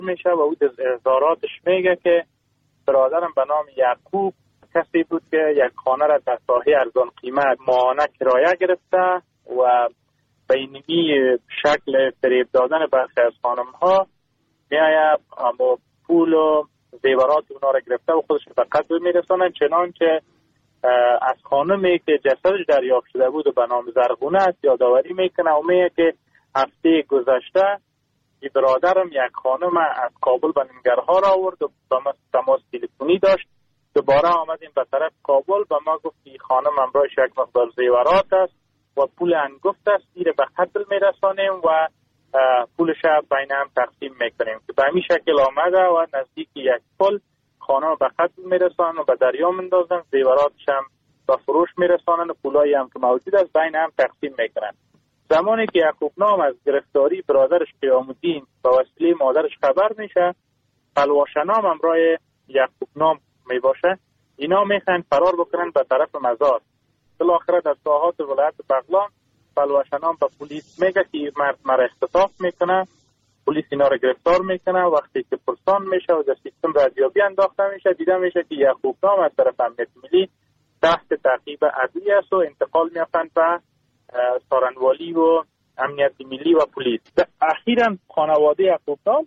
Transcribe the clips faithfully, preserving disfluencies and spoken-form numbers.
میشه و او از اظهاراتش میگه که برادرم به نام یعقوب کسی بود که یک خانه را در ساحه ارزان قیمت ماهانه کرایه گرفته و به اینمی شکل فریب دادن برخی از خانم ها میآید اما پول و زیورات اونا را گرفته و خودش به قتل میرسانن، چنانچه از خانمی که جسدش دریافت شده بود و به نام زرغونه است یادآوری میکنه و میگه که هفته گذشته این برادرم یک خانم از کابل به ننگرهار آورد و با ما تماس تلفنی داشت. دوباره آمدیم به طرف کابل، به ما گفت این خانم همراهش یک مقدار زیورات است و پول انگفت است، این به قتل میرسانیم و پولش بین هم تقسیم میکنیم که به همین شکل آمده و نزدیک یک پل خانم به قتل میرسانن و به دریا مندازن، زیوراتش هم به فروش میرسانن و پولایی هم که موجود است بین هم تقسیم میکنن. زمانی که یعقوب نام از گرفتاری برادرش قیام الدین به وسیله مادرش خبر میشه، پلواشنام همراه یعقوب نام میباشه، اینا میخوان فرار بکنن به طرف مزار. بالاخره در ساحات ولایت بغلان پلواشنام به پلیس میگه که این مرد مرا اختطاف میکنه. پلیس اینا رو گرفتار میکنه. وقتی که پرسان میشه و در سیستم رادیویی انداخته میشه، دیده میشه که یعقوب نام از طرف امنیت ملی تحت تعقیب عدلی است و انتقال میافند به سارنوالی و امنیت ملی و پلیس. اخیراً خانواده یعقوب نام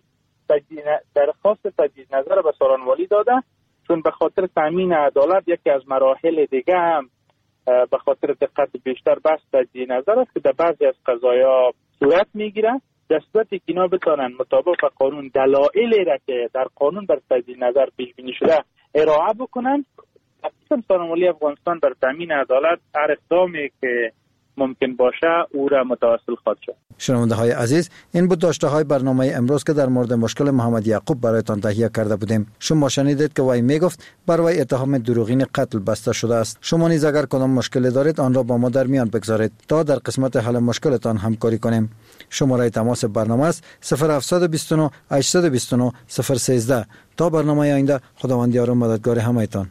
درخواست تجدید نظر به سارنوالی داده، چون به خاطر تامین عدالت یکی از مراحل دیگه هم به خاطر دقت بیشتر بحث تجدید نظر است که در بعضی از قضایا صورت میگیره، در صورتی که اینا بتونن مطابق قانون دلایلی را که در قانون بر تجدید نظر پیش بینی شده ارائه بکنن، اصلا سارنوالی افغانستان بر تامین عدالت هر اقدامی که ممکن باشه او را متواصل خواهد شد. شنونده های عزیز، این بود داشته های برنامه امروز که در مورد مشکل محمد یعقوب برایتان تهیه کرده بودیم. شما شنیدید که وی میگفت بر وی اتهام دروغین قتل بسته شده است. شما نیز اگر کدام مشکلی دارید آن را با ما در میان بگذارید تا در قسمت حل مشکلتان همکاری کنیم. شماره تماس برنامه است صفر هفت دو نه هشت دو نه صفر یک سه. تا برنامه آینده، خداوند یار و مددگار همه‌تان.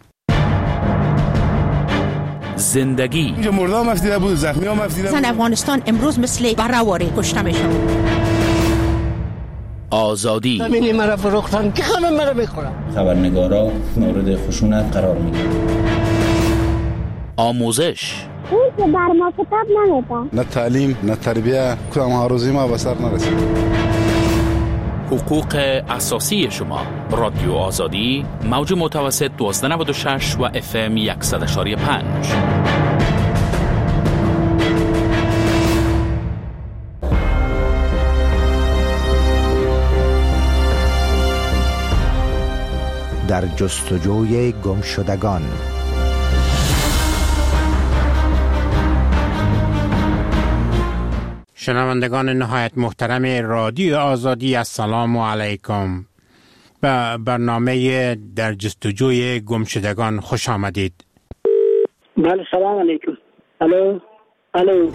زندگی اینجا مرده هم افتیده بود، زخمی هم افتیده بود. زن افغانستان امروز مثل برهواره کشته میشن. آزادی همینی مرا فروختن که همه مرا بخورم. خبرنگارا مورد خشونت قرار میگیرن. آموزش اون که بر ما کتاب نمیده. نه تعلیم نه تربیه، کدام هاروزی ما به سر نرسید. حقوق اساسی شما. رادیو آزادی، موج متوسط دوازده نود و شش و اف ام صد و پنج. در جستجوی گمشدگان. شنوندگان نهایت محترم رادیو آزادی، السلام علیکم. به برنامه در جستجوی گمشدگان خوش آمدید. بله سلام علیکم. الو الو.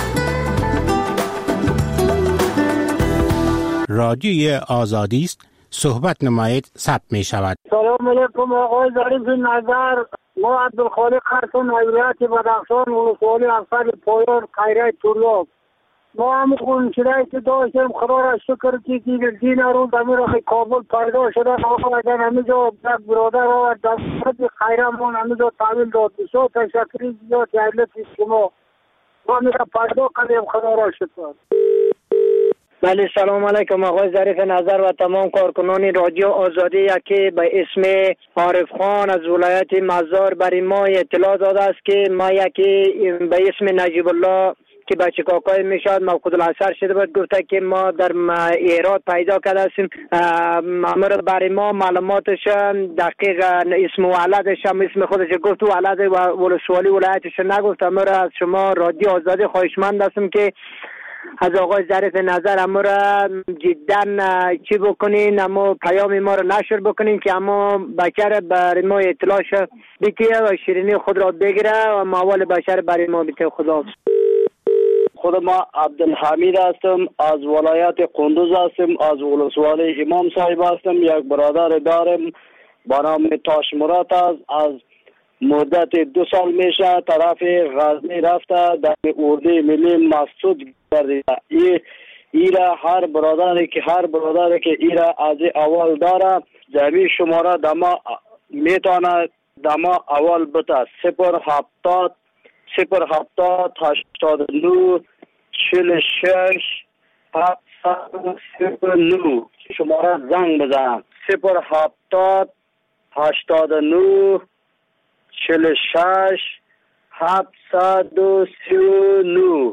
رادیو آزادی است، صحبت نمایید ثبت می شود. سلام علیکم آقای ظریف نظر. ما عبدالخالق خرسون ولایت بدخشان ولسوالی افسر پایان خیره طلاب. ما هم خون شده که داشتیم خدا را شکر که دیگر دین روز امیر کابل پیدا شده. آقا اگر همیجا یک برادر و دستت خیرمون همیجا تحویل داد. بسیار تشکری زیاد حیلت شما. ما میره پیدا کردیم خدا را شکر. بله سلام علیکم آقای ظریف نظر و تمام کارکنان رادیو آزادی که به اسم عارف خان از ولایت مزار برای ما اطلاع داده است که ما یکی به اسم نجیب الله که بچه کاکای میشاد موقود الاثر شده بود گفته که ما در ایراد پیدا کرده هستیم. امر برای ما معلوماتش دقیق اسم ولدش هم اسم خودش گفت و ولد و ولسوالی ولایتش نگفت. امر از شما رادیو آزادی خواهشمند هستم که از آقای ظریف نظر اما را جدا چی بکنین، اما پیام ما را نشر بکنین که اما بچه برای ما اطلاع شد بکیه و شیرینی خود را بگیره و موال بشر برای ما بکیه. خدا خود ما عبدالحمید هستم، از ولایت قندوز هستم، از ولسوالی امام صاحب هستم. یک برادر دارم با نام تاش مراد است. از مدت دو سال میشه طرف غزنی رفته در اردوی ملی مسعود گردیده. این ایرا هر برادری که هر برادری که ایرا از اول داره زمین شماره دما میتونه دما اول بتا صفر هفتاد صفر هفتاد هشتاد نو چل شش هفتاد صفر نو شماره زنگ بزن صفر هفتاد هشتاد نو چل شش هفتاد سی نو.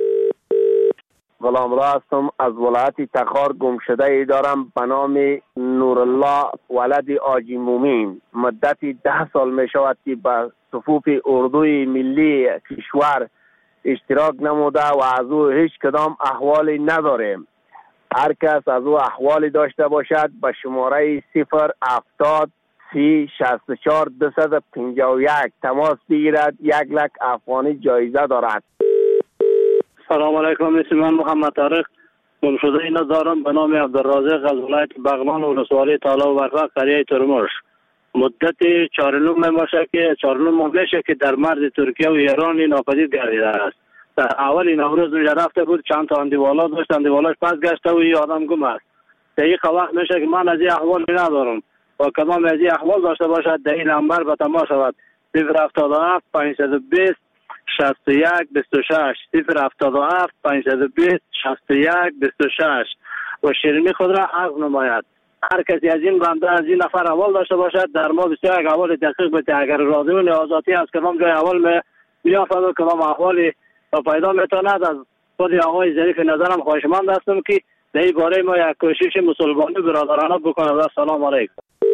غلام را هستم از ولایت تخار. گمشده ای دارم به نام نورالله ولد آجی مومین. مدت ده سال می شود که به صفوف اردوی ملی کشور اشتراک نموده و از او هیچ کدام احوالی نداریم. هر کس از او احوالی داشته باشد به شماره صفر هفتاد سی شصت و چهار دویست پنجاه و یک تماس بگیرد. یک لک افغانی جایزه دارد. سلام علیکم. اسم من محمد طارق. گمشده اینا دارم به نام عبدالرازق از ولایت بغلان ولسوالی تالا و برقه قریه ترمش. مدت چهار نهم باشه که چهار نهم میشه که در مرز ترکیه و ایران ناپدید گردیده است. در اول نوروز اونجا رفته بود، چند تا اندیوالا داشت، اندیوالاش پس گشته و این آدم گم است. دقیق وقت میشه که من از این احوال ندارم و کدام از این احوال داشته باشد در این نمبر به تماس شود صفر هفتاد و هفت پانصد و بیست شصت و یک بیست و شش صفر هفتاد و هفت پانصد و بیست شصت و یک بیست و شش و شیرینی خود را عرض نماید. هر کسی از این بنده از این نفر اول داشته باشد در ما بسیار یک اول دقیق بده. اگر راضی و آزادی از کدام جای اول میافد و کدام احوالی پیدا میتواند از خود آقای ظریف نظرم خواهشمند هستم که در این باره ما یک کوشش مسلمانی برادرانه بکنه. سلام علیکم.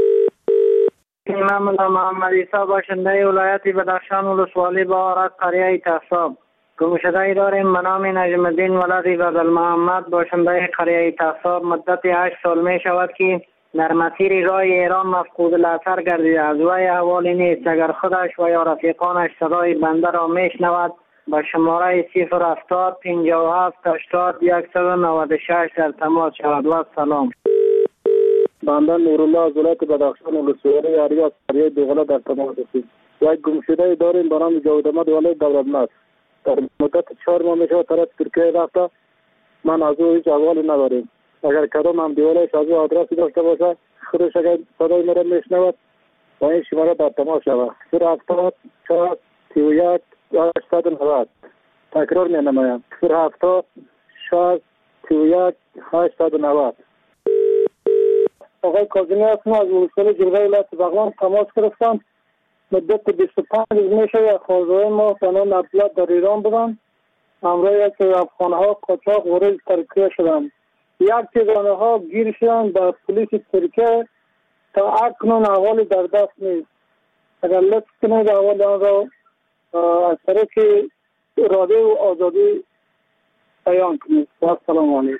امام محمد عیسی باشنده ولایت بدخشان ولسوالی بهارت قریه تحصاب. گمشده ای داریم به نام نجم الدین ولد بدل محمد باشنده قریه تحصاب. مدت هشت سال می شود که در مسیر راه ایران مفقود الاثر گردیده. از وی احوالی نیست. اگر خودش و یا رفیقانش صدای بنده را میشنود با شماره صفر هفتاد پنجاه و هفت هشتاد صد و نود و شش در تماس شود. و سلام. بنده نورالله از ولایت بدخشان ولسوالی اریاس قریه دوغله در تماس هستیم. یک گمشده داریم به نام جاوید احمد ولایت دولتمند. در مدت چهار ماه میشه طرف ترکیه رفته. من از او هیچ احوالی نداریم. اگر کدام هم دیوالش از او آدرسی داشته باشه خودش اگر صدای مرا میشنود با این شماره در تماس شود صفر هفتاد چهار سی و یک هشتصد و نود. تکرار می نمایم صفر هفتاد شش سی و یک هشتصد و نود. آقای کاظمی هستم از ولسوالی جلگه ولایت بغلان تماس گرفتم. مدت بیست و پنج روز میشه یک خانواده ما به نام عبدالله در ایران بودن. همراه یک افغانها قاچاق وارد ترکیه شدند. یک تعداد ها گیر شدند به پلیس ترکیه. تا اکنون احوالی در دست نیست. اگر لطف کنید احوال آن را از طریق رادیو و آزادی بیان کنید. السلام علیکم.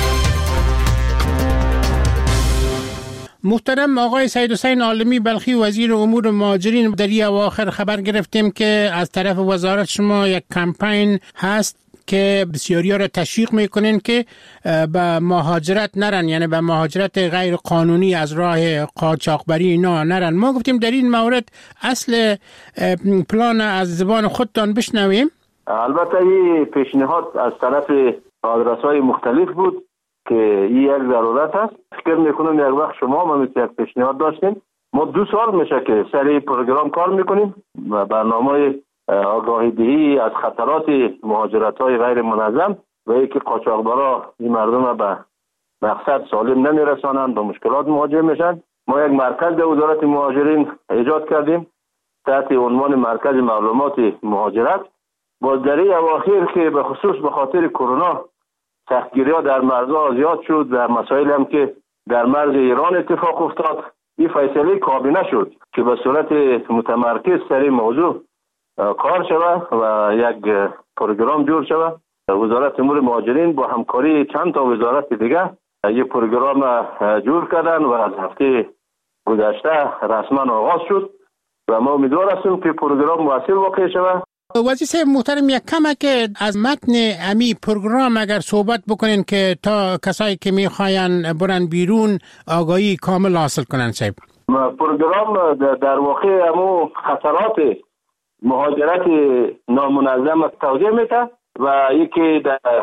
محترم آقای سید حسین عالمی بلخی وزیر امور مهاجرین، در این اواخر خبر گرفتیم که از طرف وزارت شما یک کمپین هست که بسیاری ها را تشویق میکنین که به مهاجرت نرن، یعنی به مهاجرت غیر قانونی از راه قاچاقبری اینا نرن. ما گفتیم در این مورد اصل پلان از زبان خودتان بشنویم. البته این پیشنهاد از طرف آدرس‌های مختلف بود که این یک ضرورت است. فکر میکنم یک وقت شما ما مثل یک پیشنهاد داشتیم. ما دو سال میشه که سر این پروگرام کار میکنیم و برنامه آگاهی دهی از خطرات مهاجرت های غیر منظم و اینکه قاچاقبرا این مردم به مقصد سالم نمیرسانند و مشکلات مواجه میشن. ما یک مرکز در وزارت مهاجرین ایجاد کردیم تحت عنوان مرکز معلومات مهاجرت. باز در این اواخر که به خصوص به خاطر کرونا سختگیری ها در مرزها زیاد شد، در مسائل هم که در مرز ایران اتفاق افتاد، این فیصله کابینه شد که به صورت متمرکز سر این موضوع کار شود و یک پروگرام جور شود. وزارت امور مهاجرین با همکاری چند تا وزارت دیگه یک پروگرام جور کردن و از هفته گذشته رسما آغاز شد و ما امیدوار هستیم که پروگرام مؤثر واقع شود. وزیر صاحب محترم، یک کمه که از متن امی پروگرام اگر صحبت بکنین که تا کسایی که میخواین برن بیرون آگاهی کامل حاصل کنن. صاحب پروگرام در واقع همو خطرات مهاجرت نامنظم توضیح میده و یکی در هر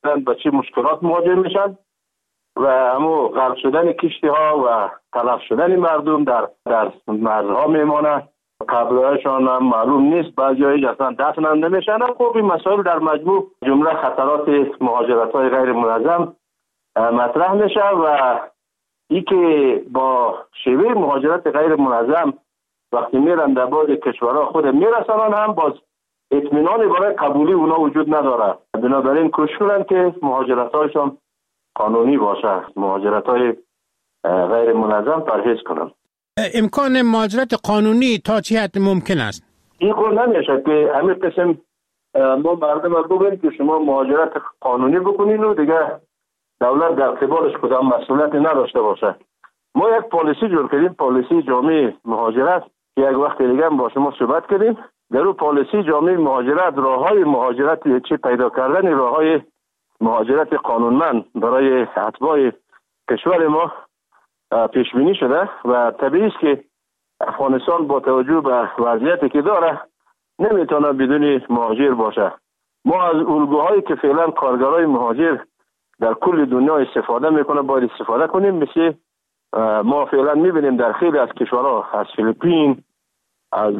به چه مشکلات مواجه میشن و همو غرق شدن کشتی ها و تلف شدن مردم در در مرزها میمانه. قبلهایشان هم معلوم نیست، بعضی اصلا دفن هم نمیشن. خب این مسائل در مجموع جمله خطرات مهاجرت های غیر منظم مطرح میشه و ای که با شیوه مهاجرت غیر منظم وقتی میرن در بعض کشورها خود میرسنن هم باز اطمینانی برای قبولی اونا وجود نداره. بنابراین کوشش کنن که مهاجرت هایشان قانونی باشه، مهاجرت های غیر منظم پرهیز کنن. امکان مهاجرت قانونی تا چه حد ممکن است؟ این خود نمیشه که همین قسم ما مردم رو بگیم که شما مهاجرت قانونی بکنین و دیگه دولت در قبالش کدام مسئولیتی نداشته باشه. ما یک پالیسی جور کردیم، پالیسی جامع مهاجرت که یک وقت دیگه با شما صحبت کردیم. در اون پالیسی جامع مهاجرت راههای مهاجرت چه پیدا کردن راههای مهاجرت قانونمند برای اتباع کشور ما پیش بینی شده و طبیعی است که افغانستان با توجه به وضعیتی که داره نمیتونه بدون مهاجر باشه. ما از الگوهایی که فعلا کارگرای مهاجر در کل دنیا استفاده میکنه باید استفاده کنیم. مثل ما فعلا میبینیم در خیلی از کشورها، از فیلیپین، از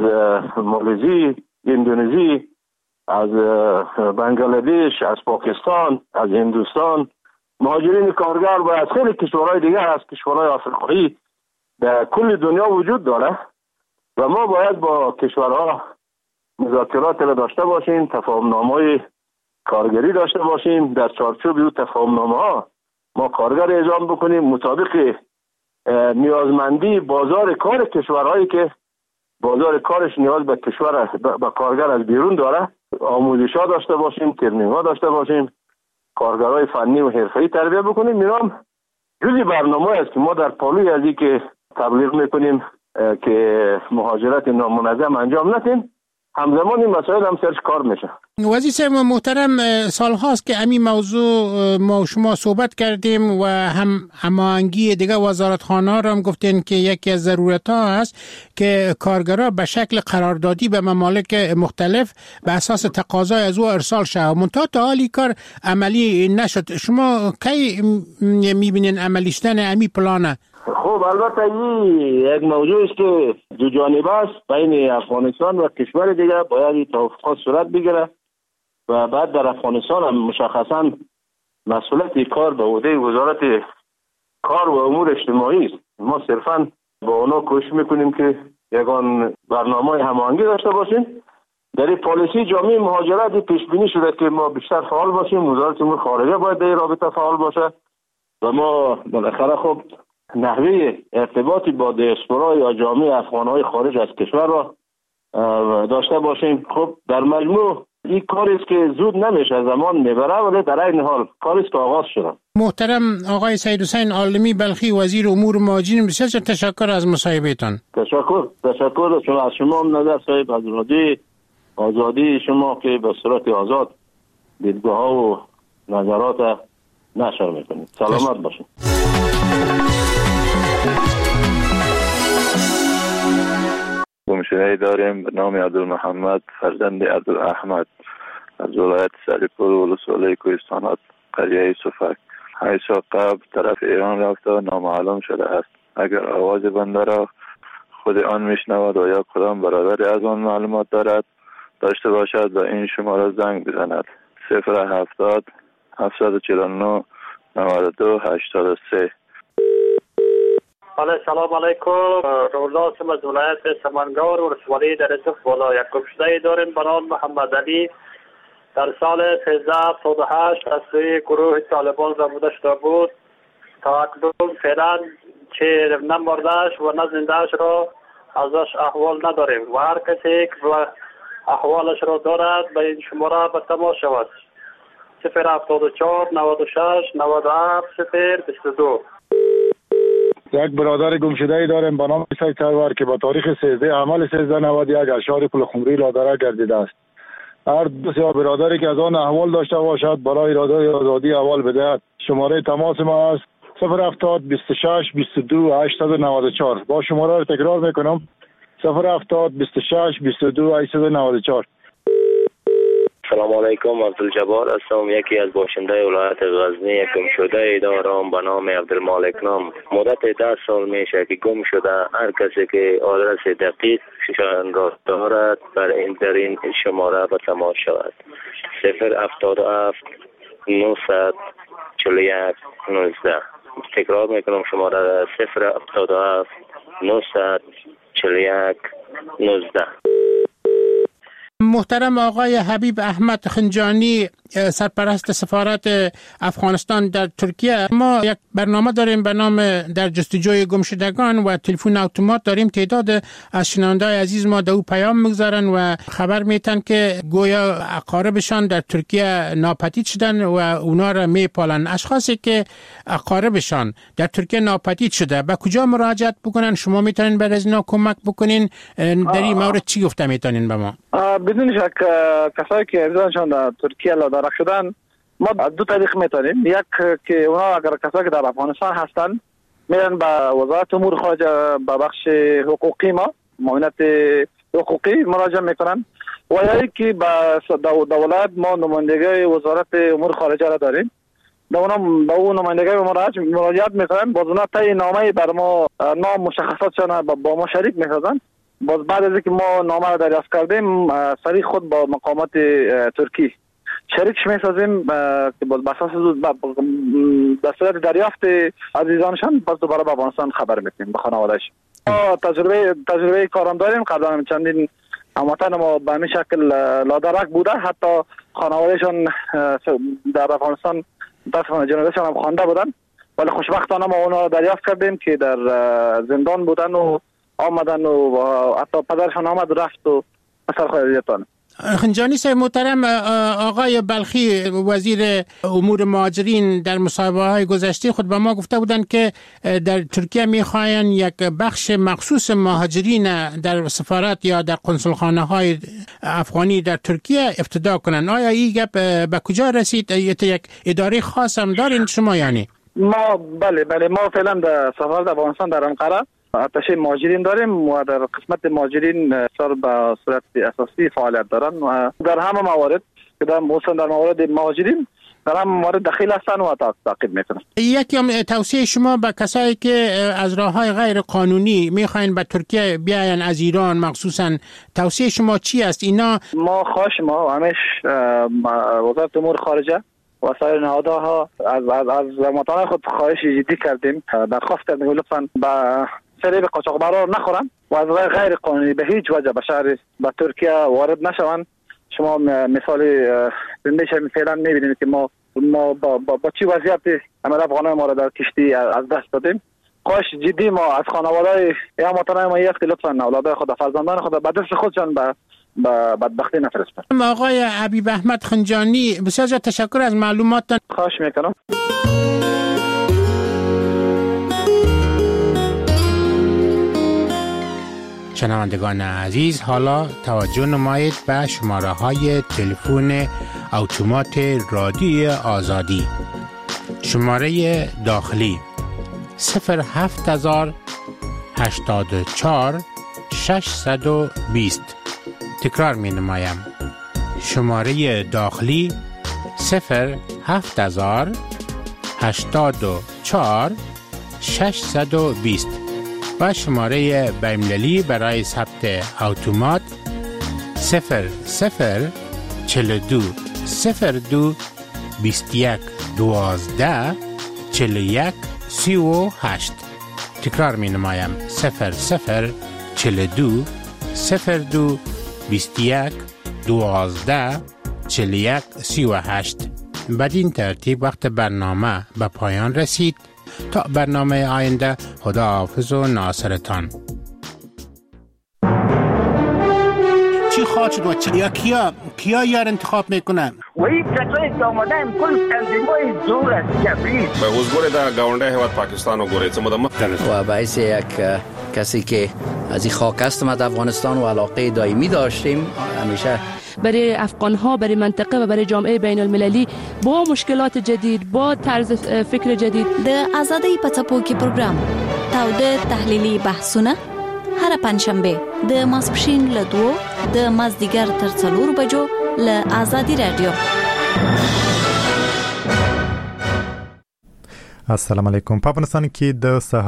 مالزی، اندونزی، از بنگلادش، از پاکستان، از هندوستان، مهاجرین کارگر و از خیلی کشورهای دیگر، از کشورهای آفریقایی در کل دنیا وجود داره و ما باید با کشورها مذاکرات را داشته باشیم، تفاهم‌نامه‌های کارگری داشته باشیم. در چارچوب این تفاهم‌نامه‌ها ما کارگر اعزام بکنیم مطابق نیازمندی بازار کار کشورهایی که بازار کارش نیاز به کشور به کارگر از بیرون داره. آموزش‌ها داشته باشیم، ترنینگ‌ها داشته باشیم، کارگرای فنی و حرفه‌ای تربیت بکنیم. اینام جزئی برنامه است که ما در پالوی از این که تبلیغ میکنیم که مهاجرت نامنظم انجام ندیم، همزمان این مسائل هم سرش کار میشه. وزیر صاحب محترم، سال هاست که همین موضوع ما شما صحبت کردیم و هم هماهنگی دیگه وزارتخانه ها را هم گفتین که یکی از ضرورت ها هست که کارگرها به شکل قراردادی به ممالک مختلف به اساس تقاضای از او ارسال شود. منتها تا حالی کار عملی نشد. شما کی میبینین عملی شدن همین پلانه؟ خب البته این یک موضوع است که دو جانبه است. بین افغانستان و کشور دیگه باید توافقات صورت بگیره و بعد در افغانستان هم مشخصا مسئولیت کار به عهده وزارت کار و امور اجتماعی است. ما صرفا با اونا کوشش میکنیم که یگان برنامه هماهنگی داشته باشیم. در این پالیسی جامع مهاجرت پیش بینی شده که ما بیشتر فعال باشیم، وزارت امور خارجه باید در این رابطه فعال باشه و ما بالاخره خب نحوه ارتباطی با دیاسپورا یا جامعه افغان‌های خارج از کشور را داشته باشیم. خب در مجموع این کاری است که زود نمیشه، زمان میبره، ولی در این حال کاری است که آغاز شده. محترم آقای سید حسین عالمی بلخی، وزیر امور مهاجرین، بسیار تشکر از مصاحبهتان. تشکر تشکر شما از شما هم نظر صاحب از رادیو آزادی شما که به صورت آزاد دیدگاه‌ها و نظرات نشر میکنید. سلامت باشید. گمشده‌ای داریم به نام عبدالمحمد فرزند عبدالاحمد از ولایت سریپور و ولسوالی کوهستانات قریه صفک. هشت سال قبل طرف ایران رفته و نامعلوم شده است. اگر آواز بنده را خود آن میشنود و یا کدام برادری از آن معلومات دارد داشته باشد و این شماره زنگ بزند: صفر هفتاد هفتصد و چهل و نه نود و دو هشتاد و سه. سلام علیکم. روزا سم از ولایت سمنگار و ولسوالی در صف بالا. یک گمشده داریم به نام محمد علی. در سال سیزده هفتاد و هشت از سوی گروه طالبان زبوده شده بود. تا اکنون فعلا چه نه مردهش و نه زندهش را ازش احوال نداریم و هر کسی که احوالش را دارد به این شماره به تماس شود: صفر هفتاد و چهار نود و شش نود و هفت صفر بیست و دو. یک برادر گمشده‌ای داریم به نام سید سرور که با تاریخ سیزده عمل سیزده نود و یک اشعار پل خمری لادره گردیده است. هر دو سه برادری که از آن احوال داشته باشد برای اراده آزادی احوال بدهد. شماره تماس ما است صفر هفتاد بیست و شش بیست و دو هشتصد و نود و چهار. با شماره را تکرار میکنم: صفر هفتاد بیست و شش بیست و دو هشتصد و نود و چهار. سلام علیکم، عبدالجبار هستم، یکی از باشنده ولایت غزنی. یک گمشده دارم به نام عبدالمالک نام. مدت ده سال میشه که گم شده. هر کسی که آدرس دقیق شان را دارد بر این در این شماره به تماس شود. صفر هفتاد و هفت نهصد چهل و یک نوزده. تکرار میکنم شماره صفر هفتاد و هفت نهصد چهل و یک نوزده. محترم آقای حبیب احمد خنجانی، سرپرست سفارت افغانستان در ترکیه، ما یک برنامه داریم به نام در جستجوی گمشدگان و تلفن اتومات داریم. تعداد از شنونده‌های عزیز ما در او پیام میگذارن و خبر میتن که گویا اقاربشان در ترکیه ناپدید شدن و اونا را میپالن. اشخاصی که اقاربشان در ترکیه ناپدید شده به کجا مراجعت بکنن؟ شما میتونین برای از اینا کمک بکنین؟ در این مورد چی گفته میتونین به ما؟ بدون شک کسایی که ارزانشان در ترکیه لادرک شدن، ما دو طریق میتونیم. یک که اونا اگر کسایی که در افغانستان هستن میرن به وزارت امور خارجه به بخش حقوقی ما معاونت حقوقی مراجعه میکنن، و یا که به دولت ما نمایندگی وزارت امور خارجه را داریم، به اونا به اون نمایندگی مراجعت میکنن. باز اونا طی نامه بر ما نام مشخصاتشان با ما شریک میسازن. باز بعد از اینکه ما نامه را دریافت کردیم سریع خود با مقامات ترکی شریکش میسازیم که باز بساس به صورت دریافت عزیزانشان باز دوباره به افغانستان خبر میدیم به خانوادهش. ما تجربه تجربه کارم داریم. قبلا چندین هموطن ما به همین شکل لادرک بوده، حتی خانوادهشان در افغانستان متاسفانه جنازهشان هم خوانده بودن، ولی خوشبختانه ما اونا دریافت کردیم که در زندان بودن و آمدن و حتی پدرشان آمد رفت و اثر خیلیتان. خنجانی صاحب محترم، آقای بلخی وزیر امور مهاجرین در مصاحبه‌های گذشته خود به ما گفته بودند که در ترکیه می‌خواهند یک بخش مخصوص مهاجرین در سفارت یا در قنصلخانه‌های افغانی در ترکیه افتتاح کنند. آیا این گپ به کجا رسید؟ یک اداره خاص هم دارین شما یعنی؟ ما بله بله ما فعلا در سفارت افغانستان در انقره اتشه مهاجرین داریم و در قسمت مهاجرین سر به صورت اساسی فعالیت دارن و در همه موارد که در موسم در موارد مهاجرین در همه موارد دخیل هستن و تعقیب میکنن. یکی هم توصیه شما به کسایی که از راههای غیر قانونی میخواین به ترکیه بیاین از ایران مخصوصا، توصیه شما چی است؟ اینا ما خواهش ما همیش وزارت امور خارجه و سایر نهادها از از از مطالعه خود خواهش جدی کردیم، درخواست کردیم لطفاً با سری به قاچاقبرا نخورن و از غیر قانونی به هیچ وجه به شهر به ترکیه وارد نشوند. شما مثال زنده شما فعلا میبینید که ما ما با, با, با چی وضعیتی عمل افغانای ما را در کشتی از دست دادیم. خواهش جدی ما از خانواده‌های یا مطالعه ما است که لطفاً اولادای خود فرزندان خود به دست خودشان به با بدبختی نفرستن. آقای حبیب احمد خنجانی، بسیار زیاد تشکر از معلوماتتان. خواهش میکنم. شنوندگان عزیز، حالا توجه نمایید به شماره های تلفن اتومات رادیوی آزادی. شماره داخلی صفر هفت هزار هشتاد و چهار ششصد و بیست. تکرار می نمایم. شماره داخلی صفر هفت هزار هشتاد و چهار ششصد و بیست و شماره بین‌المللی برای ثبت اتومات صفر صفر چهل و دو صفر دو بیست و یک دوازده چهل و یک سی و هشت. تکرار می نمایم. صفر صفر چهل و دو صفر دو بیست و یک دوازده چهل و یک سی و هشت. بدین ترتیب وقت برنامه به پایان رسید. تا برنامه آینده، خدا حافظ و ناصرتان. چی خواهد شد و چی؟ یا کیا کیا یار انتخاب میکنن؟ و این کسایی که آمدن کل تنظیمای زور است جبری. به حضور در گاونده هیواد پاکستان و گوریت مدام و باعث یک کسی که از این خاک هستم از افغانستان و علاقه دائمی داشتیم همیشه برای افغان‌ها، برای منطقه و برای جامعه بین المللی با مشکلات جدید، با طرز فکر جدید. د آزادۍ په څپو کې پروګرام تاوده تحلیلي بحثونه هر پنځشنبه د ماسپښین له دوه د مازدیګر تر څلور بجو ل آزادي رادیو. السلام علیکم. په افغانستان کې د